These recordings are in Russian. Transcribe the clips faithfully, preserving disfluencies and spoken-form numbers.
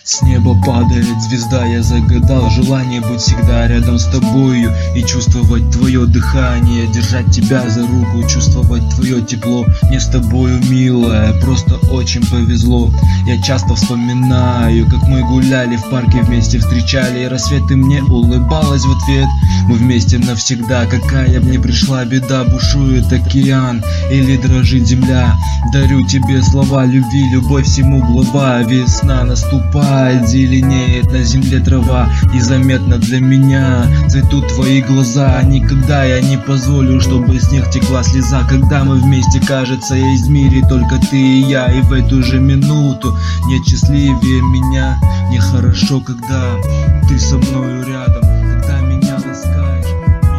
С неба падает звезда, я загадал желание быть всегда рядом с тобою и чувствовать твое дыхание, держать тебя за руку, чувствовать твое тепло. Мне с тобою, милая, просто очень повезло. Я часто вспоминаю, как мы гуляли в парке, вместе встречали и рассвет, ты мне улыбалась в ответ. Мы вместе навсегда, какая б ни пришла беда, бушует океан или дрожит земля. Дарю тебе слова любви, любовь всему глава. Весна наступает, зеленеет на земле трава, и заметно для меня цветут твои глаза. Никогда я не позволю, чтобы с них текла слеза. Когда мы вместе, кажется, есть в мире только ты и я, и в эту же минуту нет счастливее меня. Мне хорошо, когда ты со мною рядом, когда меня ласкаешь.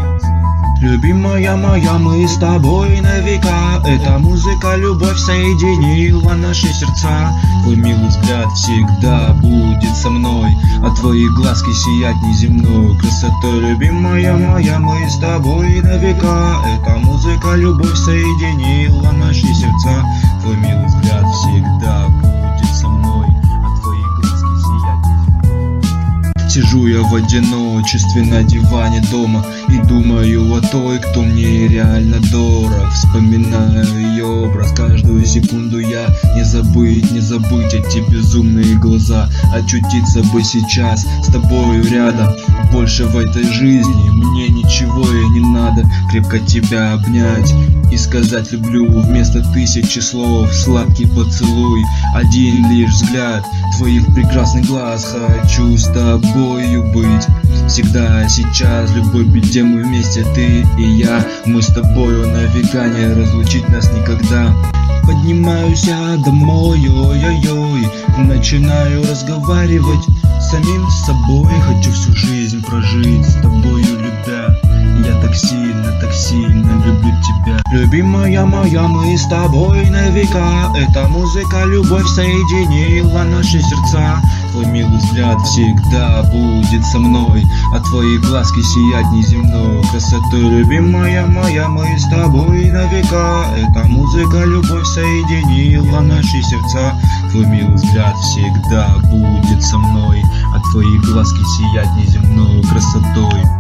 Любимая моя, мы с тобой на века. Эта музыка, любовь соединила наши сердца. Твой милый взгляд всегда будет со мной, а твои глазки сиять неземной красотой. Любимая моя, мы с тобой на века. Эта музыка, любовь соединила наши сердца. Твой милый взгляд всегда будет со мной, а твои глазки сиять неземной. Сижу я в одиночестве на диване дома и думаю о той, кто мне реально дорог. Вспоминаю ее образ каждую секунду я. Не забыть, не забыть эти безумные глаза. Очутиться бы сейчас с тобою рядом. Больше в этой жизни мне ничего и не надо. Крепко тебя обнять и сказать люблю вместо тысячи слов. Сладкий поцелуй, один лишь взгляд твоих прекрасных глаз. Хочу с тобою быть всегда, сейчас, в любой беде мы вместе, ты и я. Мы с тобою на века, не разлучить нас никогда. Поднимаюсь я домой, ой-ой-ой, начинаю разговаривать с самим собой. Хочу всю жизнь прожить с тобою, любя. Я так сильно, так сильно люблю тебя. Любимая моя, мы с тобой на века. Эта музыка, любовь соединила наши сердца. Твой милый взгляд всегда будет со мной, а твои глазки сиять неземной красотой. Любимая моя, мы с тобой на века. Эта музыка, любовь соединила наши сердца. Твой милый взгляд всегда будет со мной, а твои глазки сиять неземной красотой.